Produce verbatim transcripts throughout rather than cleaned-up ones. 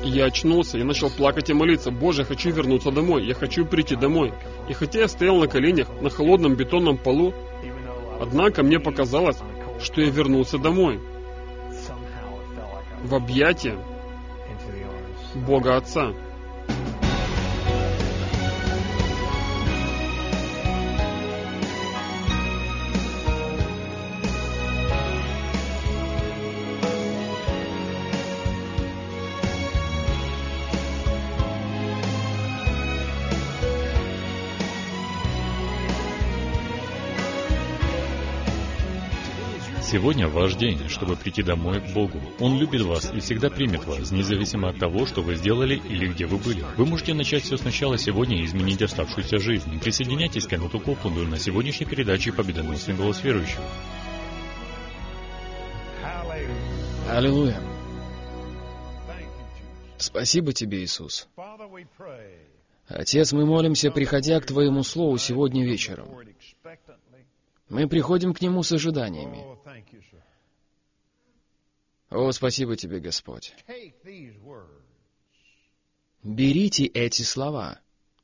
Я очнулся и начал плакать и молиться. Боже, я хочу вернуться домой, я хочу прийти домой. И хотя я стоял на коленях на холодном бетонном полу, однако мне показалось, что я вернулся домой, в объятия Бога Отца. Сегодня ваш день, чтобы прийти домой к Богу. Он любит вас и всегда примет вас, независимо от того, что вы сделали или где вы были. Вы можете начать все сначала сегодня и изменить оставшуюся жизнь. Присоединяйтесь к Кеннету Копланду на сегодняшней передаче «Победоносный голос верующего». Аллилуйя. Спасибо Тебе, Иисус. Отец, мы молимся, приходя к Твоему Слову сегодня вечером. Мы приходим к Нему с ожиданиями. О, спасибо Тебе, Господь. Берите эти слова.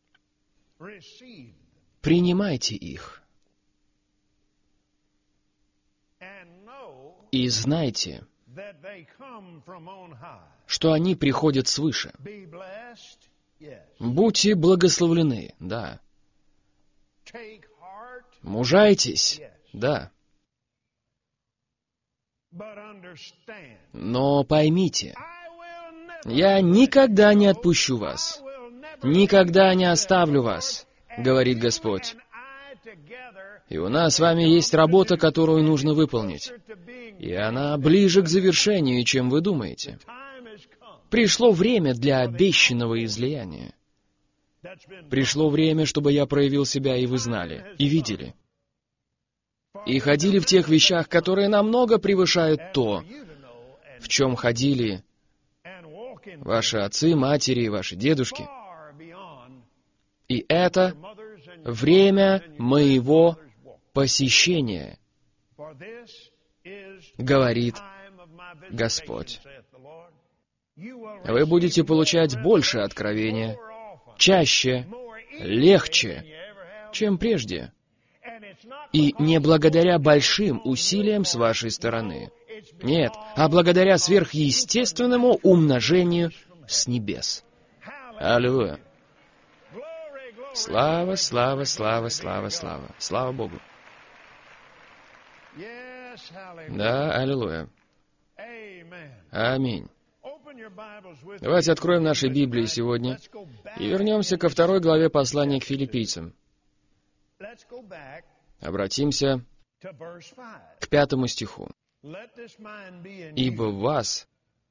Принимайте их. И знайте, что они приходят свыше. Будьте благословлены, да. Мужайтесь, да. Но поймите, я никогда не отпущу вас, никогда не оставлю вас, говорит Господь. И у нас с вами есть работа, которую нужно выполнить. И она ближе к завершению, чем вы думаете. Пришло время для обещанного излияния. Пришло время, чтобы я проявил себя, и вы знали, и видели. И ходили в тех вещах, которые намного превышают то, в чем ходили ваши отцы, матери, ваши дедушки. И это время моего посещения, говорит Господь. Вы будете получать больше откровения, чаще, легче, чем прежде. И не благодаря большим усилиям с вашей стороны. Нет, а благодаря сверхъестественному умножению с небес. Аллилуйя. Слава, слава, слава, слава, слава. Слава Богу. Да, аллилуйя. Аминь. Давайте откроем наши Библии сегодня и вернемся ко второй главе послания к филиппийцам. Обратимся к пятому стиху. «Ибо в вас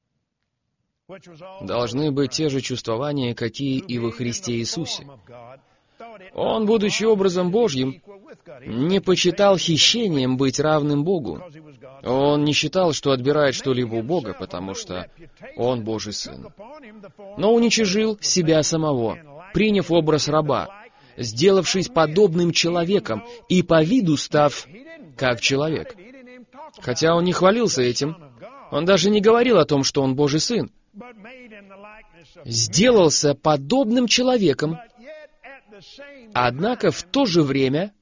должны быть те же чувствования, какие и во Христе Иисусе. Он, будучи образом Божьим, не почитал хищением быть равным Богу. Он не считал, что отбирает что-либо у Бога, потому что Он Божий Сын. Но уничижил себя самого, приняв образ раба, сделавшись подобным человеком и по виду став как человек. Хотя он не хвалился этим, он даже не говорил о том, что он Божий Сын. Сделался подобным человеком, однако в то же время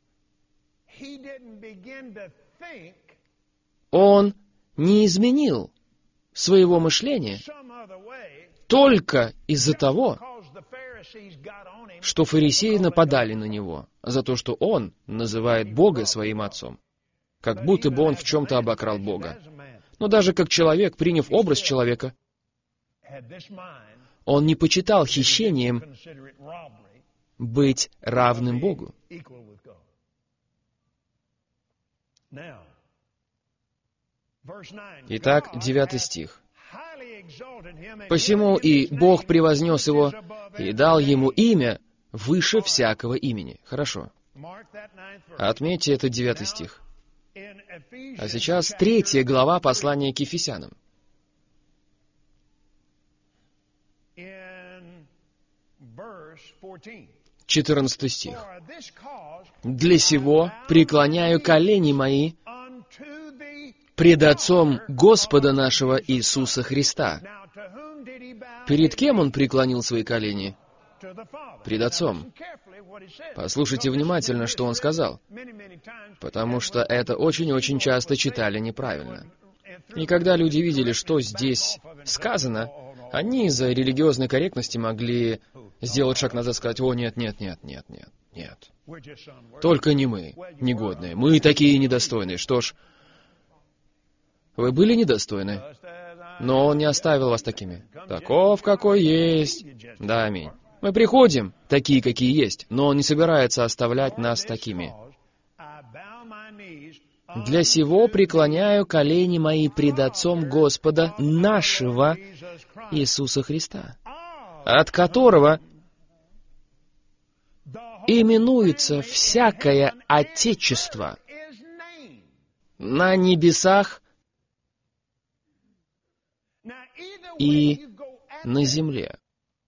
он не изменил своего мышления только из-за того, что фарисеи нападали на него за то, что он называет Бога своим отцом, как будто бы он в чем-то обокрал Бога. Но даже как человек, приняв образ человека, он не почитал хищением быть равным Богу. Итак, девятый стих. «Посему и Бог превознес его и дал ему имя выше всякого имени». Хорошо. Отметьте этот девятый стих. А сейчас третья глава послания к Ефесянам. Четырнадцатый стих. «Для сего преклоняю колени мои пред Отцом Господа нашего Иисуса Христа». Перед кем он преклонил свои колени? Пред Отцом. Послушайте внимательно, что он сказал, потому что это очень-очень часто читали неправильно. И когда люди видели, что здесь сказано, они из-за религиозной корректности могли сделать шаг назад и сказать: «О, нет, нет, нет, нет, нет, нет. Только не мы, негодные. Мы такие недостойные». Что ж, вы были недостойны, но Он не оставил вас такими. Таков, какой есть. Да, аминь. Мы приходим, такие, какие есть, но Он не собирается оставлять нас такими. «Для сего преклоняю колени мои пред Отцом Господа нашего Иисуса Христа, от которого именуется всякое Отечество на небесах и на земле».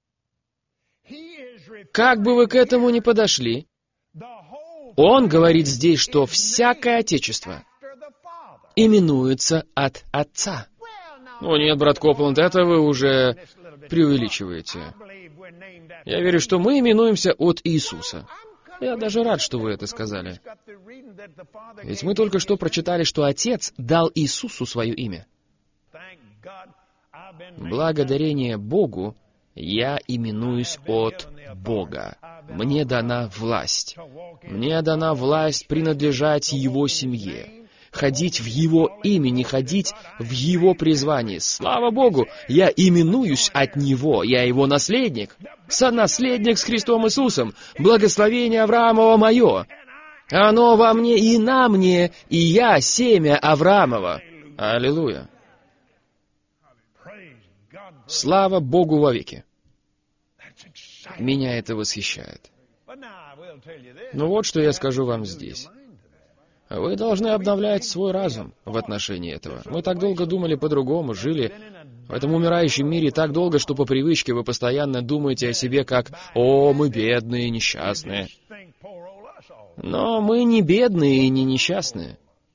Как бы вы к этому ни подошли, Он говорит здесь, что всякое Отечество именуется от Отца. О нет, брат Копланд, это вы уже преувеличиваете. Я верю, что мы именуемся от Иисуса. Я даже рад, что вы это сказали. Ведь мы только что прочитали, что Отец дал Иисусу свое имя. Благодарение Богу я именуюсь от Бога. Мне дана власть. Мне дана власть принадлежать Его семье. Ходить в Его имени, ходить в Его призвании. Слава Богу, я именуюсь от Него. Я Его наследник. Сонаследник с Христом Иисусом. Благословение Авраамова мое. Оно во мне и на мне, и я семя Авраамова. Аллилуйя. Слава Богу вовеки. Меня это восхищает. Но вот что я скажу вам здесь. Вы должны обновлять свой разум в отношении этого. Мы так долго думали по-другому, жили в этом умирающем мире так долго, что по привычке вы постоянно думаете о себе как: «О, мы бедные, несчастные». Но мы не бедные и не несчастные.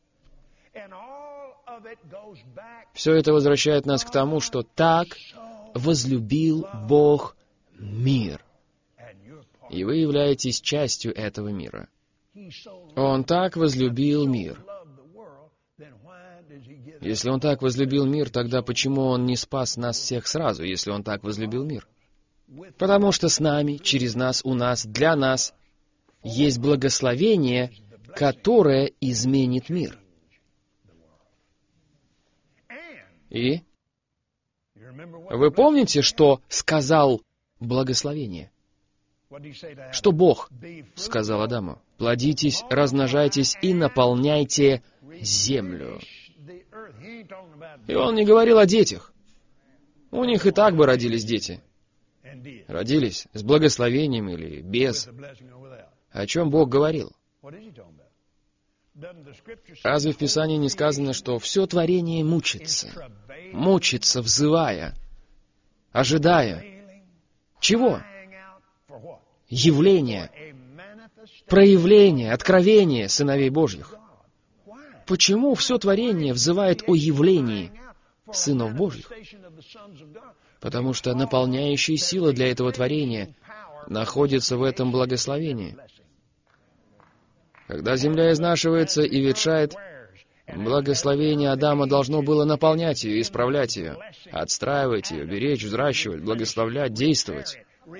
Все это возвращает нас к тому, что так возлюбил Бог мир. И вы являетесь частью этого мира. Он так возлюбил мир. Если Он так возлюбил мир, тогда почему Он не спас нас всех сразу, если Он так возлюбил мир? Потому что с нами, через нас, у нас, для нас есть благословение, которое изменит мир. И вы помните, что сказал благословение? Что Бог сказал Адаму? «Плодитесь, размножайтесь и наполняйте землю». И Он не говорил о детях. У них и так бы родились дети. Родились с благословением или без. О чем Бог говорил? Разве в Писании не сказано, что все творение мучится, мучится, взывая, ожидая? Чего? Явление, проявление, откровение сыновей Божьих. Почему все творение взывает о явлении сынов Божьих? Потому что наполняющая сила для этого творения находится в этом благословении. Когда земля изнашивается и ветшает, благословение Адама должно было наполнять ее, исправлять ее, отстраивать ее, беречь, взращивать, благословлять, действовать.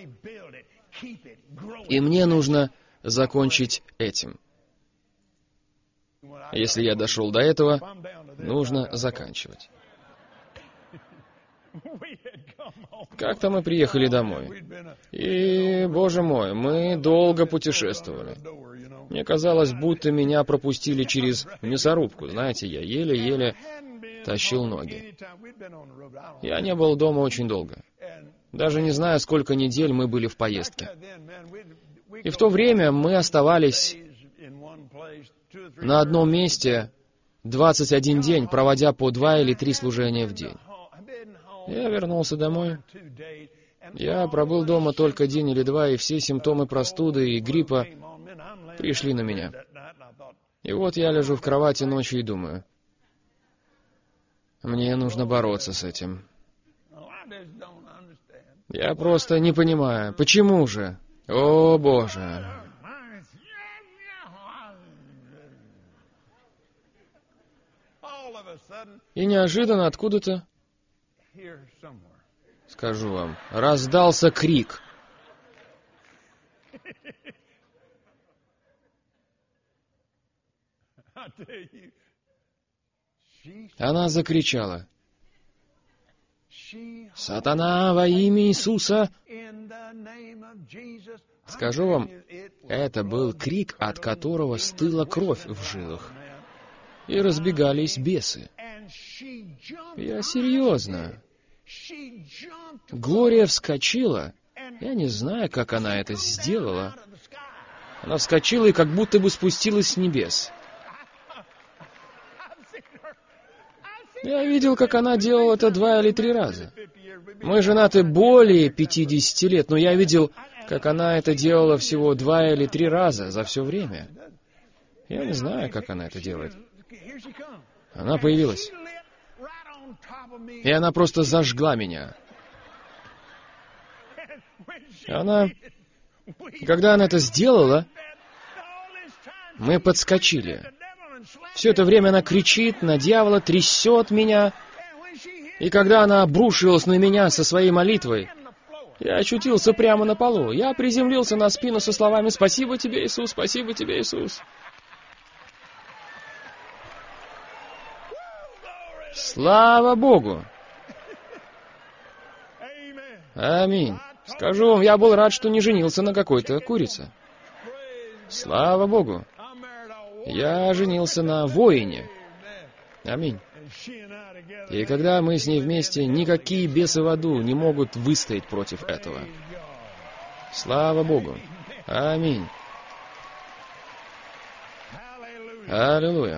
И мне нужно закончить этим. Если я дошел до этого, нужно заканчивать. Как-то мы приехали домой. И, боже мой, мы долго путешествовали. Мне казалось, будто меня пропустили через мясорубку. Знаете, я еле-еле тащил ноги. Я не был дома очень долго. Даже не знаю, сколько недель мы были в поездке. И в то время мы оставались на одном месте двадцать один день, проводя по два или три служения в день. Я вернулся домой. Я пробыл дома только день или два, и все симптомы простуды и гриппа пришли на меня. И вот я лежу в кровати ночью и думаю, мне нужно бороться с этим. Я просто не понимаю, почему же? О, Боже! И неожиданно откуда-то, скажу вам, раздался крик. Она закричала: «Сатана, во имя Иисуса!» Скажу вам, это был крик, от которого стыла кровь в жилах. И разбегались бесы. Я серьезно. Глория вскочила. Я не знаю, как она это сделала. Она вскочила и как будто бы спустилась с небес. Я видел, как она делала это два или три раза. Мы женаты более пятидесяти лет, но я видел, как она это делала всего два или три раза за все время. Я не знаю, как она это делает. Она появилась. И она просто зажгла меня. Она... Когда она это сделала, мы подскочили. Все это время она кричит на дьявола, трясет меня. И когда она обрушилась на меня со своей молитвой, я очутился прямо на полу. Я приземлился на спину со словами: «Спасибо тебе, Иисус, спасибо тебе, Иисус». Слава Богу! Аминь. Скажу вам, я был рад, что не женился на какой-то курице. Слава Богу! Я женился на воине. Аминь. И когда мы с ней вместе, никакие бесы в аду не могут выстоять против этого. Слава Богу! Аминь. Аллилуйя!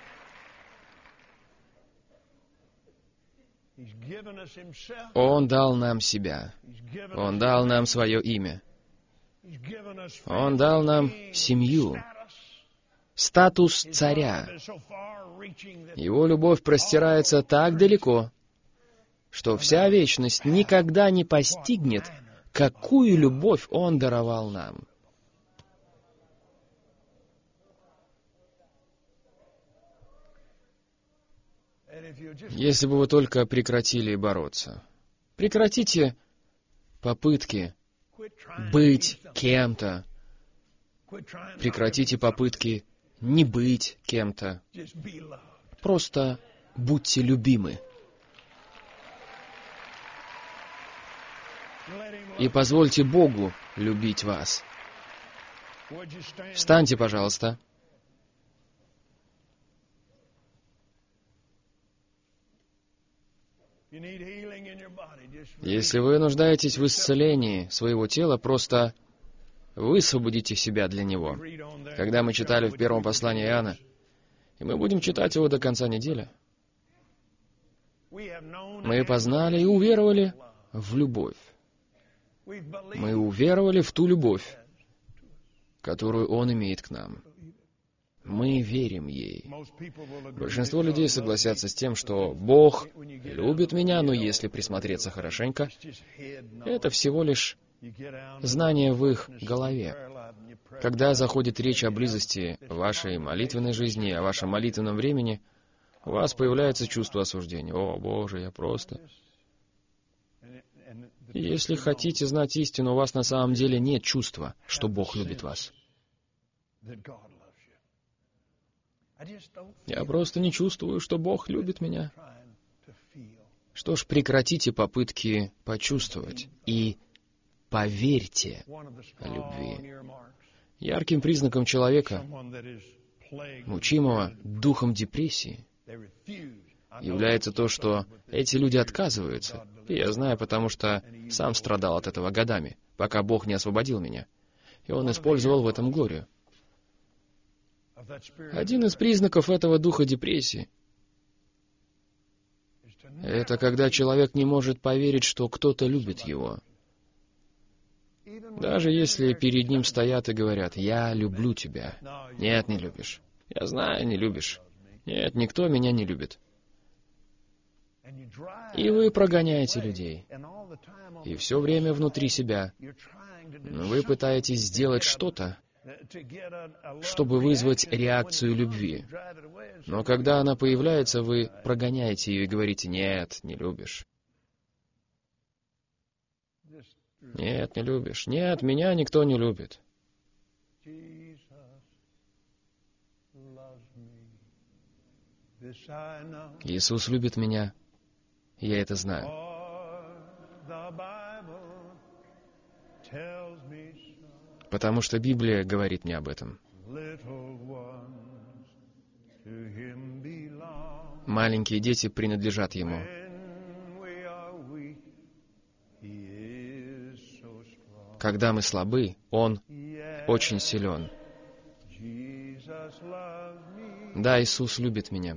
Он дал нам себя. Он дал нам свое имя. Он дал нам семью, статус царя. Его любовь простирается так далеко, что вся вечность никогда не постигнет, какую любовь Он даровал нам. Если бы вы только прекратили бороться. Прекратите попытки быть кем-то. Прекратите попытки не быть кем-то. Просто будьте любимы. И позвольте Богу любить вас. Встаньте, пожалуйста. Если вы нуждаетесь в исцелении своего тела, просто высвободите себя для него. Когда мы читали в первом послании Иоанна, и мы будем читать его до конца недели, мы познали и уверовали в любовь. Мы уверовали в ту любовь, которую Он имеет к нам. Мы верим ей. Большинство людей согласятся с тем, что Бог любит меня, но если присмотреться хорошенько, это всего лишь знание в их голове. Когда заходит речь о близости вашей молитвенной жизни, о вашем молитвенном времени, у вас появляется чувство осуждения. «О, Боже, я просто...» И если хотите знать истину, у вас на самом деле нет чувства, что Бог любит вас. Я просто не чувствую, что Бог любит меня. Что ж, прекратите попытки почувствовать и поверьте любви. Ярким признаком человека, мучимого духом депрессии, является то, что эти люди отказываются. И я знаю, потому что сам страдал от этого годами, пока Бог не освободил меня. И Он использовал в этом Глорию. Один из признаков этого духа депрессии — это когда человек не может поверить, что кто-то любит его. Даже если перед ним стоят и говорят: «Я люблю тебя». «Нет, не любишь». «Я знаю, не любишь». «Нет, никто меня не любит». И вы прогоняете людей. И все время внутри себя вы пытаетесь сделать что-то, чтобы вызвать реакцию любви. Но когда она появляется, вы прогоняете ее и говорите: «Нет, не любишь». «Нет, не любишь». «Нет, меня никто не любит». Иисус любит меня. Я это знаю. Потому что Библия говорит мне об этом. Маленькие дети принадлежат Ему. Когда мы слабы, Он очень силен. Да, Иисус любит меня.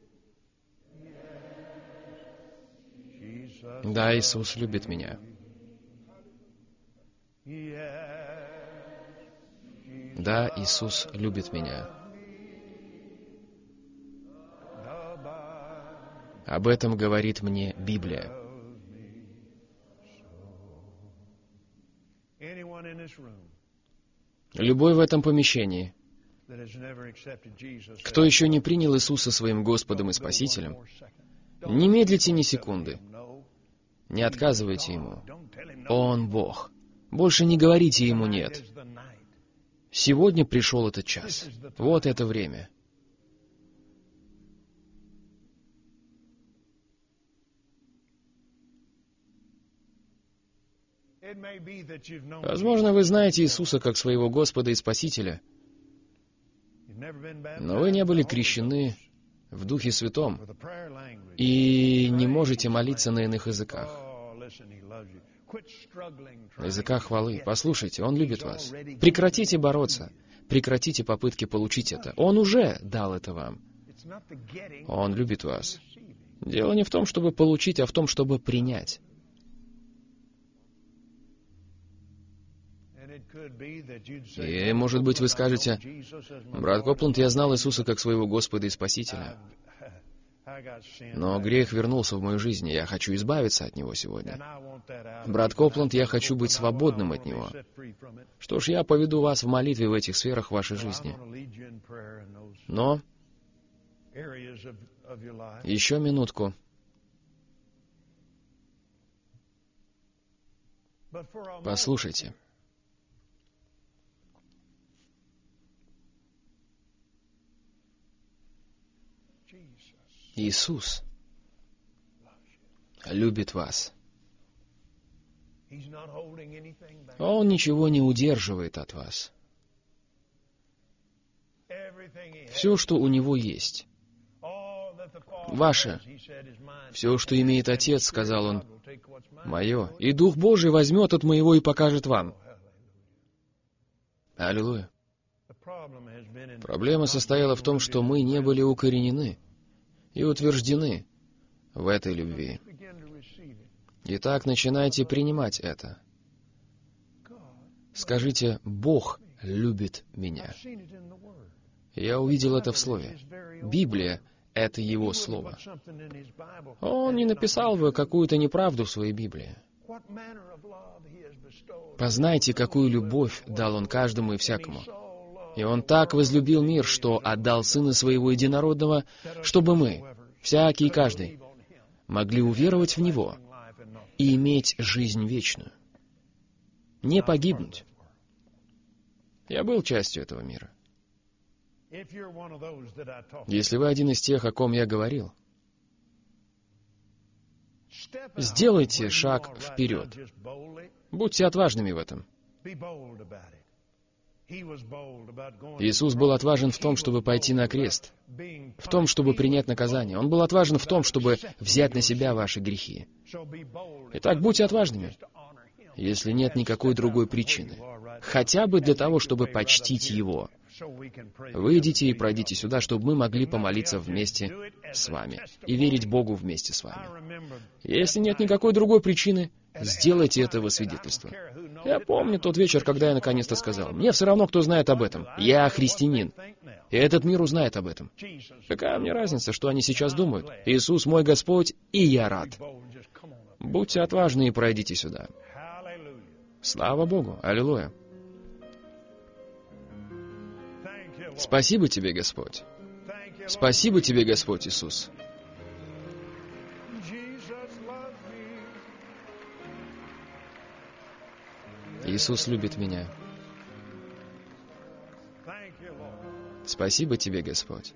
Да, Иисус любит меня. Да, Иисус любит меня. Об этом говорит мне Библия. Любой в этом помещении, кто еще не принял Иисуса своим Господом и Спасителем, не медлите ни секунды. Не отказывайте Ему. Он Бог. Больше не говорите Ему «нет». Сегодня пришел этот час. Вот это время. Возможно, вы знаете Иисуса как своего Господа и Спасителя, но вы не были крещены в Духе Святом и не можете молиться на иных языках. На языках хвалы. Послушайте, Он любит вас. Прекратите бороться. Прекратите попытки получить это. Он уже дал это вам. Он любит вас. Дело не в том, чтобы получить, а в том, чтобы принять. И, может быть, вы скажете: «Брат Копланд, я знал Иисуса как своего Господа и Спасителя, но грех вернулся в мою жизнь, и я хочу избавиться от него сегодня. Брат Копланд, я хочу быть свободным от него». Что ж, я поведу вас в молитве в этих сферах вашей жизни. Но еще минутку. Послушайте. Иисус любит вас. Он ничего не удерживает от вас. Все, что у Него есть, ваше. Все, что имеет Отец, сказал Он, мое. И Дух Божий возьмет от моего и покажет вам. Аллилуйя. Проблема состояла в том, что мы не были укоренены и утверждены в этой любви. Итак, начинайте принимать это. Скажите: «Бог любит меня». Я увидел это в Слове. Библия — это Его Слово. Он не написал бы какую-то неправду в своей Библии. Познайте, какую любовь дал Он каждому и всякому. И Он так возлюбил мир, что отдал Сына Своего Единородного, чтобы мы, всякий и каждый, могли уверовать в Него и иметь жизнь вечную. Не погибнуть. Я был частью этого мира. Если вы один из тех, о ком я говорил, сделайте шаг вперед. Будьте отважными в этом. Иисус был отважен в том, чтобы пойти на крест, в том, чтобы принять наказание. Он был отважен в том, чтобы взять на себя ваши грехи. Итак, будьте отважными, если нет никакой другой причины, хотя бы для того, чтобы почтить Его. Выйдите и пройдите сюда, чтобы мы могли помолиться вместе с вами и верить Богу вместе с вами. Если нет никакой другой причины, сделайте это во свидетельство. Я помню тот вечер, когда я наконец-то сказал, мне все равно, кто знает об этом. Я христианин. И этот мир узнает об этом. Какая мне разница, что они сейчас думают? Иисус мой Господь, и я рад. Будьте отважны и пройдите сюда. Слава Богу! Аллилуйя! Спасибо Тебе, Господь! Спасибо Тебе, Господь Иисус! Иисус любит меня. Спасибо Тебе, Господь.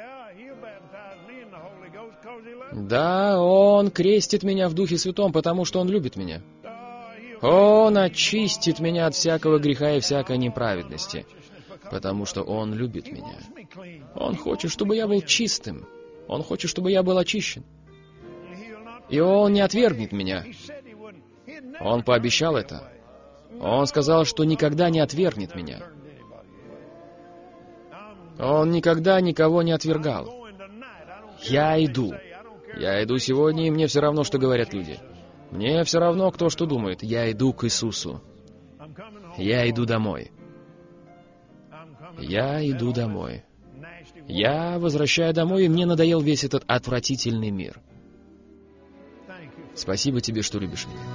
Да, Он крестит меня в Духе Святом, потому что Он любит меня. Он очистит меня от всякого греха и всякой неправедности, потому что Он любит меня. Он хочет, чтобы я был чистым. Он хочет, чтобы я был очищен. И Он не отвергнет меня. Он пообещал это. Он сказал, что никогда не отвергнет меня. Он никогда никого не отвергал. Я иду. Я иду сегодня, и мне все равно, что говорят люди. Мне все равно, кто что думает. Я иду к Иисусу. Я иду домой. Я иду домой. Я возвращаю домой, и мне надоел весь этот отвратительный мир. Спасибо Тебе, что любишь меня.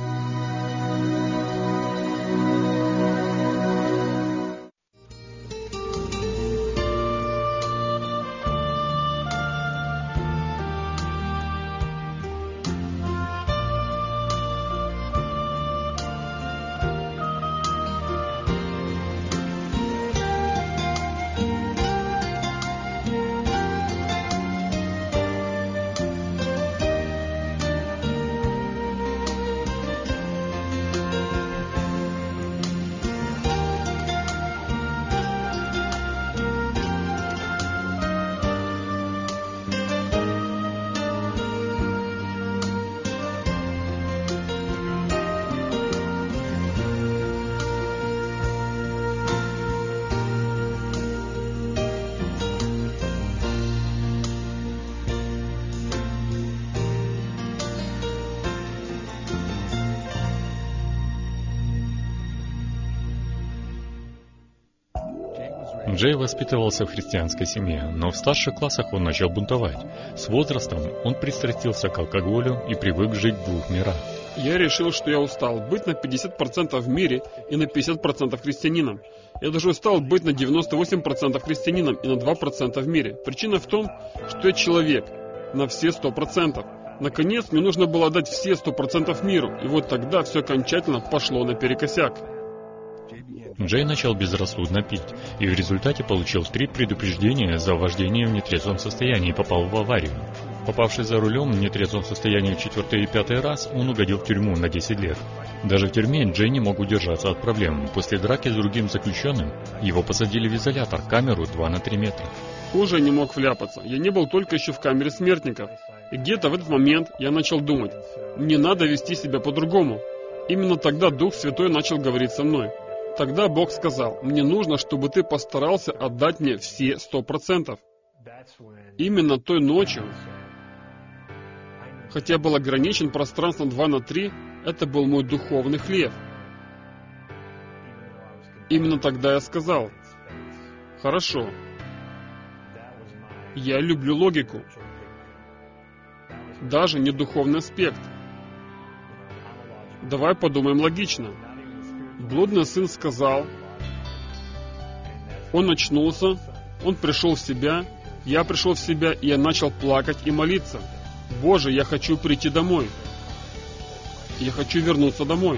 Джей воспитывался в христианской семье, но в старших классах он начал бунтовать. С возрастом он пристрастился к алкоголю и привык жить в двух мирах. Я решил, что я устал быть на пятьдесят процентов в мире и на пятьдесят процентов христианином. Я даже устал быть на девяносто восемь процентов христианином и на два процента в мире. Причина в том, что я человек на все сто процентов. Наконец, мне нужно было отдать все сто процентов миру, и вот тогда все окончательно пошло наперекосяк. Джей начал безрассудно пить, и в результате получил три предупреждения за вождение в нетрезвом состоянии и попал в аварию. Попавший за рулем в нетрезвом состоянии в четвертый и пятый раз, он угодил в тюрьму на десять лет. Даже в тюрьме Джей не мог удержаться от проблем. После драки с другим заключенным его посадили в изолятор, камеру два на три метра. Хуже я не мог вляпаться. Я не был только еще в камере смертников. И где-то в этот момент я начал думать, мне надо вести себя по-другому. Именно тогда Дух Святой начал говорить со мной. Тогда Бог сказал, мне нужно, чтобы ты постарался отдать мне все сто процентов. Именно той ночью, хотя был ограничен пространством два на три, это был мой духовный хлеб. Именно тогда я сказал, хорошо, я люблю логику, даже не духовный аспект. Давай подумаем логично. Блудный сын сказал, он очнулся, он пришел в себя, я пришел в себя, и я начал плакать и молиться. Боже, я хочу прийти домой. Я хочу вернуться домой.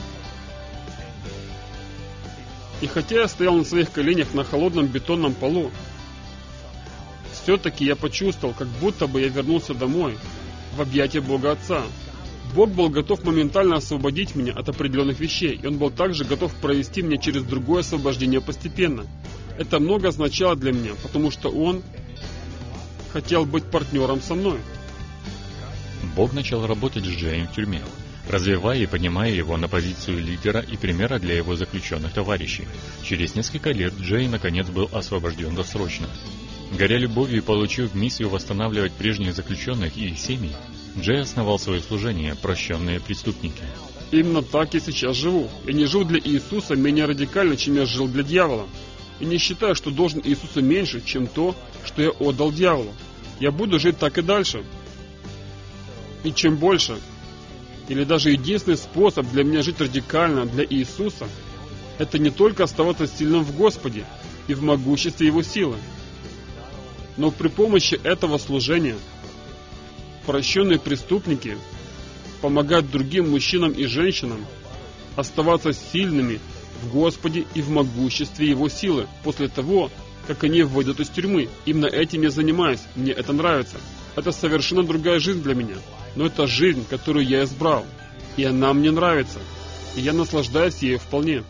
И хотя я стоял на своих коленях на холодном бетонном полу, все-таки я почувствовал, как будто бы я вернулся домой, в объятия Бога Отца. Бог был готов моментально освободить меня от определенных вещей, и Он был также готов провести меня через другое освобождение постепенно. Это много означало для меня, потому что Он хотел быть партнером со мной. Бог начал работать с Джеем в тюрьме, развивая и поднимая его на позицию лидера и примера для его заключенных товарищей. Через несколько лет Джей наконец был освобожден досрочно. Горя любовью и получив миссию восстанавливать прежних заключенных и их семьи, Джей основал свое служение «Прощенные преступники». Именно так я сейчас живу. Я не живу для Иисуса менее радикально, чем я жил для дьявола. И не считаю, что должен Иисусу меньше, чем то, что я отдал дьяволу. Я буду жить так и дальше. И чем больше, или даже единственный способ для меня жить радикально для Иисуса, это не только оставаться сильным в Господе и в могуществе Его силы, но при помощи этого служения прощенные преступники помогают другим мужчинам и женщинам оставаться сильными в Господе и в могуществе Его силы после того, как они выйдут из тюрьмы. Именно этим я занимаюсь, мне это нравится. Это совершенно другая жизнь для меня, но это жизнь, которую я избрал, и она мне нравится, и я наслаждаюсь ею вполне.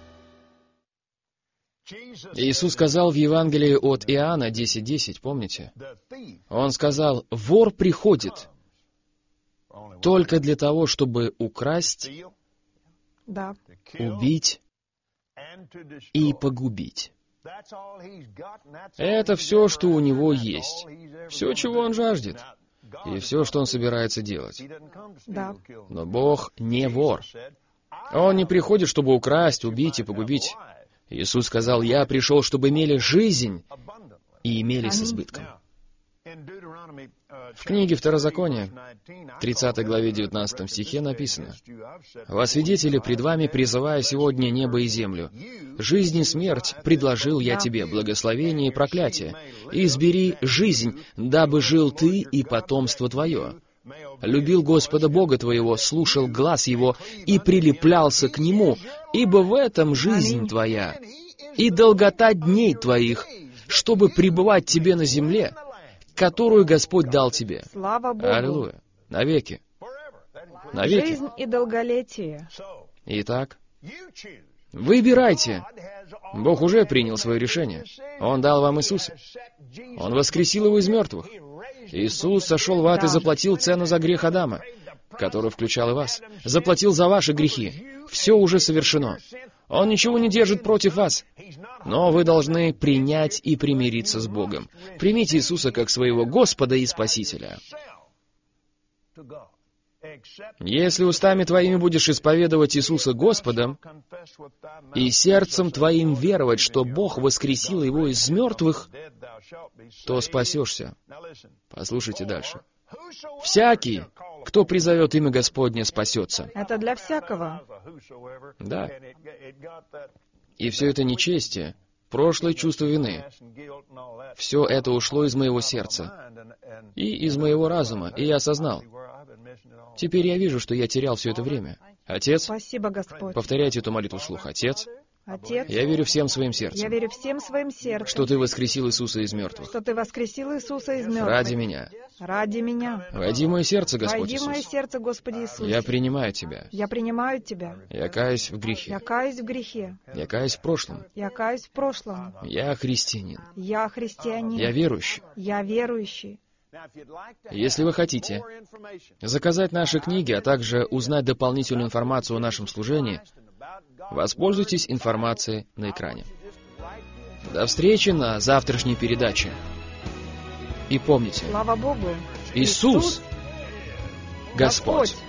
Иисус сказал в Евангелии от Иоанна десять десять, помните? Он сказал: «Вор приходит только для того, чтобы украсть, Да. убить и погубить». Это все, что у него есть, все, чего он жаждет, и все, что он собирается делать. Да. Но Бог не вор. Он не приходит, чтобы украсть, убить и погубить. Иисус сказал: «Я пришел, чтобы имели жизнь и имели с избытком». В книге Второзакония, тридцатой главе девятнадцатом стихе написано: «Во свидетели пред вами призывая сегодня небо и землю, жизнь и смерть предложил я тебе, благословение и проклятие, избери жизнь, дабы жил ты и потомство твое. Любил Господа Бога твоего, слушал глас Его и прилеплялся к Нему, ибо в этом жизнь твоя и долгота дней твоих, чтобы пребывать тебе на земле, которую Господь дал тебе». Слава Богу. Аллилуйя. Навеки. Навеки. Жизнь и долголетие. Итак, выбирайте. Бог уже принял свое решение. Он дал вам Иисуса. Он воскресил Его из мертвых. Иисус сошел в ад и заплатил цену за грех Адама, который включал и вас. Заплатил за ваши грехи. Все уже совершено. Он ничего не держит против вас. Но вы должны принять и примириться с Богом. Примите Иисуса как своего Господа и Спасителя. Если устами твоими будешь исповедовать Иисуса Господом и сердцем твоим веровать, что Бог воскресил Его из мертвых, то спасешься. Послушайте дальше. «Всякий, кто призовет имя Господне, спасется». Это для всякого. Да. И все это нечестие, прошлое чувство вины, все это ушло из моего сердца и из моего разума, и я осознал. Теперь я вижу, что я терял все это время. Отец, Спасибо, Господь. повторяйте эту молитву вслух. Отец, Отец, я верю всем своим я сердцем, верю всем своим сердцем, что Ты воскресил Иисуса из мертвых. что Ты воскресил Иисуса из мертвых. Ради меня. Ради меня. Войди в мое сердце, Господь Войди в мое Иисус. сердце, Господи Иисус. Я принимаю Тебя. Я принимаю Тебя. Я каюсь в Я грехе. каюсь в грехе. Я каюсь в прошлом. Я каюсь в прошлом. Я христианин. Я христианин. Я верующий. Я верующий. Если вы хотите заказать наши книги, а также узнать дополнительную информацию о нашем служении, воспользуйтесь информацией на экране. До встречи на завтрашней передаче. И помните, Слава Богу. Иисус, Господь.